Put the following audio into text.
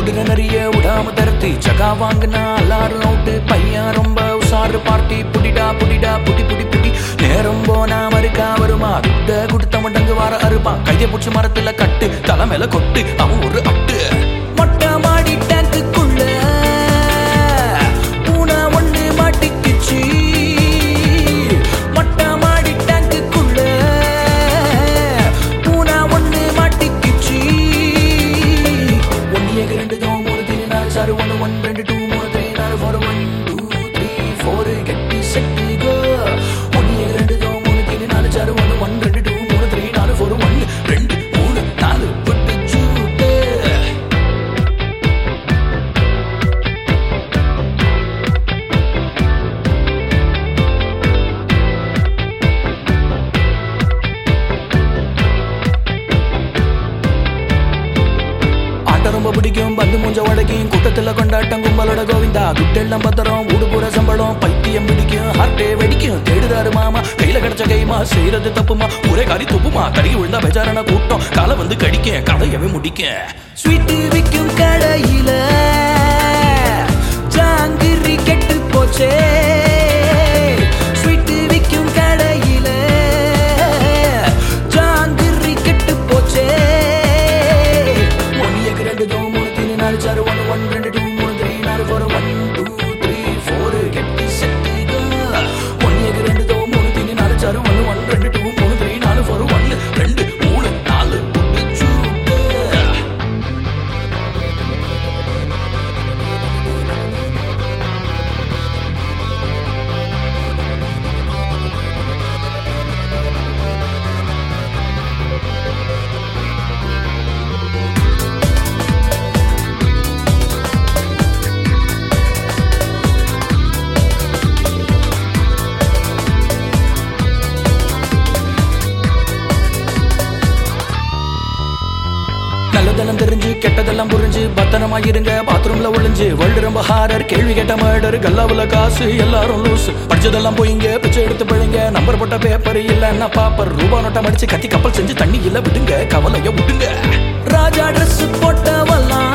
ஓடுற நிறைய விடாம தரத்து ஜகா வாங்கினா எல்லாரும் அவுட்டு பையன் ரொம்ப உசாரு பார்ட்டி புடிடா புடிடா புடி புடி புடி நேரம் போனா மறுக்கா வருமா துட்ட குடுத்த மடங்கு வார அருப்பா கையை பிடிச்சி மரத்துல கட்டு தலை மேல கொட்டு அவன் ஒரு அட்டு மொட்டை மாடி டேங்குக்குள்ள பூனை ஒண்ணு மாட்டிக்குச்சு மொட்டை மாடி டேங்குக்குள்ள பூனை ஒண்ணு மாட்டிக்குச்சு 1 2 3 4 5 6 7 1 1 2 3 4 4 1 2 3 4 கெட்டி செட்டு கோ 1 2 3 4 5 6 1 1 2 3 4 4 1 2 3 4 புட்டு சூட்டு ரொம்ப பிடிக்கும் பந்து மூஞ்ச உடைக்கும் கூட்டத்துல கொண்டாட்டம் கும்பலோட கோவிந்தா துட்டெல்லாம் பத்திரம் ஊடு பூர சம்பளம் பைத்தியம் பிடிக்கும் ஹார்ட்டே வெடிக்கும் தேடுதாரு மாமா கையில கிடைச்ச கைமா செய்யறது தப்புமா ஒரே காரி துப்புமா கருகி விழுந்தா பெஜாரான கூட்டம் காலை வந்து கடிக்க கதையவே முடிக்க ஸ்வீட்டு விற்கும் கடையில ஜாங்கிரி கெட்டு போச்சே ஸ்வீட்டு விற்கும் கடையில ஜாங்கிரி கெட்டு போச்சே 1 2 3 4 5 6 1 1 2 3 4 4 1 2 3 4 கெட்டி செட்டு கோ 1 2 3 4 5 1 1 2 3 4 4 1 2 3 4 புட்டு சூட்டு நல்லதெல்லாம் தெரிஞ்சு கெட்டதெல்லாம் புரிஞ்சு பத்திரமா இருங்க பாத்ரூம்ல ஒளிஞ்சு வேர்ல்டு ரொம்ப ஹாரர் கேள்வி கேட்ட மர்டர் கல்லாவுல காசு எல்லாரும் லூஸ் படிச்சதெல்லாம் போயிங்க பிச்சை எடுத்து பிழைங்க நம்பர் போட்ட பேப்பர் இல்லன்னா பாப்பர் ரூபா நோட்டை மடிச்சு கத்தி கப்பல் செஞ்சு தண்ணி இல்ல விடுங்க கவலைய விடுங்க ராஜா ட்ரெஸ் போட்டவெல்லாம்